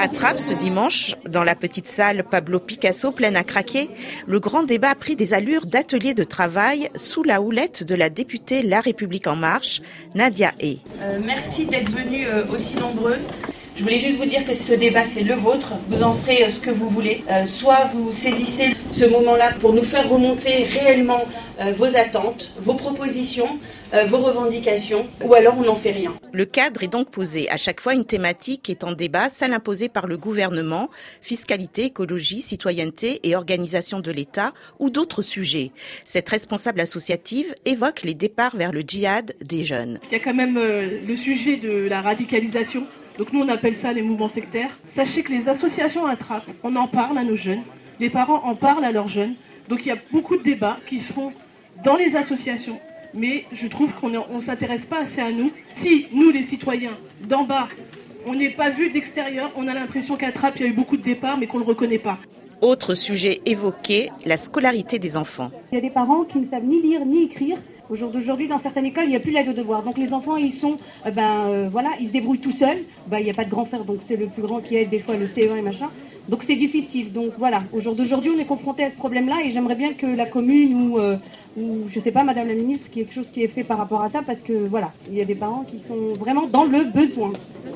à Trappes ce dimanche, dans la petite salle Pablo Picasso pleine à craquer, le grand débat a pris des allures d'atelier de travail sous la houlette de la députée La République En Marche, Nadia Hay. Merci d'être venus aussi nombreux. Je voulais juste vous dire que ce débat, c'est le vôtre. Vous en ferez ce que vous voulez. Soit vous saisissez ce moment-là pour nous faire remonter réellement vos attentes, vos propositions, vos revendications, ou alors on n'en fait rien. Le cadre est donc posé. À chaque fois, une thématique est en débat, celle imposée par le gouvernement, fiscalité, écologie, citoyenneté et organisation de l'État, ou d'autres sujets. Cette responsable associative évoque les départs vers le djihad des jeunes. Il y a quand même le sujet de la radicalisation. Donc nous, on appelle ça les mouvements sectaires. Sachez que les associations à Trappes, on en parle à nos jeunes. Les parents en parlent à leurs jeunes. Donc il y a beaucoup de débats qui se font dans les associations. Mais je trouve qu'on ne s'intéresse pas assez à nous. Si nous, les citoyens, d'en bas, on n'est pas vus d'extérieur, on a l'impression qu'à Trappes, il y a eu beaucoup de départs, mais qu'on ne le reconnaît pas. Autre sujet évoqué, la scolarité des enfants. Il y a des parents qui ne savent ni lire ni écrire. Au jour d'aujourd'hui, dans certaines écoles, il n'y a plus l'aide aux devoirs. Donc les enfants, ils sont, ils se débrouillent tout seuls. Il n'y a pas de grand frère, donc c'est le plus grand qui aide des fois le CE1 et machin. Donc c'est difficile. Donc voilà, au jour d'aujourd'hui, on est confronté à ce problème-là et j'aimerais bien que la commune ou je sais pas, Madame la Ministre, qu'il y ait quelque chose qui est fait par rapport à ça, parce que voilà, il y a des parents qui sont vraiment dans le besoin.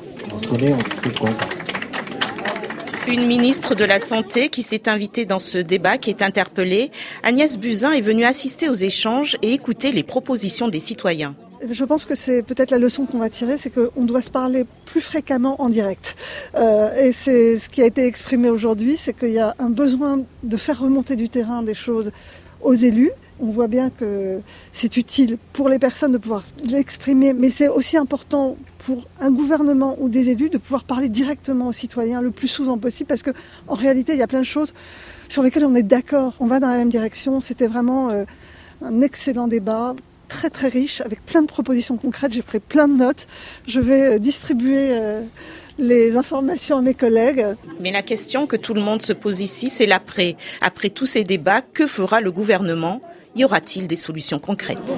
Une ministre de la Santé qui s'est invitée dans ce débat, qui est interpellée. Agnès Buzyn est venue assister aux échanges et écouter les propositions des citoyens. Je pense que c'est peut-être la leçon qu'on va tirer, c'est qu'on doit se parler plus fréquemment en direct. Et c'est ce qui a été exprimé aujourd'hui, c'est qu'il y a un besoin de faire remonter du terrain des choses aux élus. On voit bien que c'est utile pour les personnes de pouvoir l'exprimer, mais c'est aussi important pour un gouvernement ou des élus de pouvoir parler directement aux citoyens le plus souvent possible, parce qu'en réalité, il y a plein de choses sur lesquelles on est d'accord, on va dans la même direction. C'était vraiment un excellent débat, très très riche, avec plein de propositions concrètes. J'ai pris plein de notes. Je vais distribuer les informations à mes collègues. Mais la question que tout le monde se pose ici, c'est l'après. Après tous ces débats, que fera le gouvernement ? Y aura-t-il des solutions concrètes ?